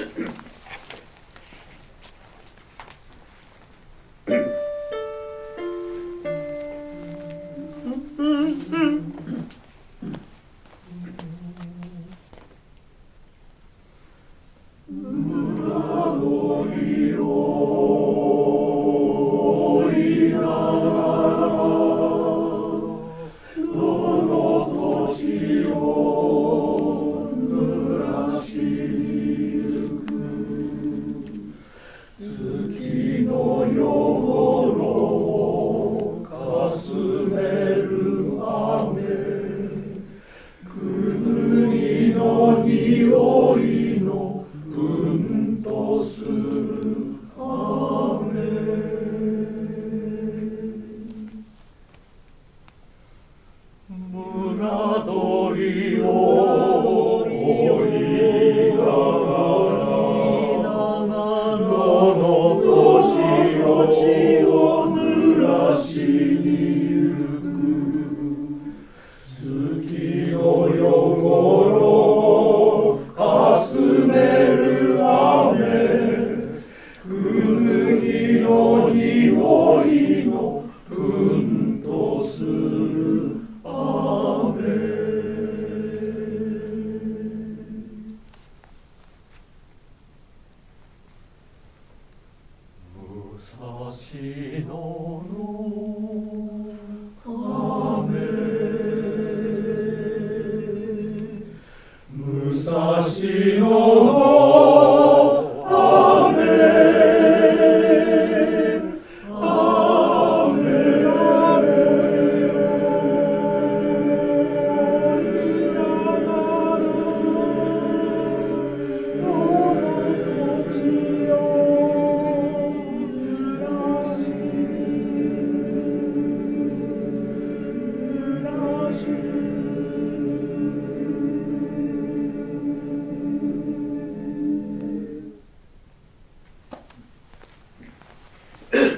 匂いのうんとする雨。村鳥を追いながらどの土地を濡らしにゆく月の夜頃かすめる雨クヌギの匂いのうんとする雨。武蔵野の雨武蔵野の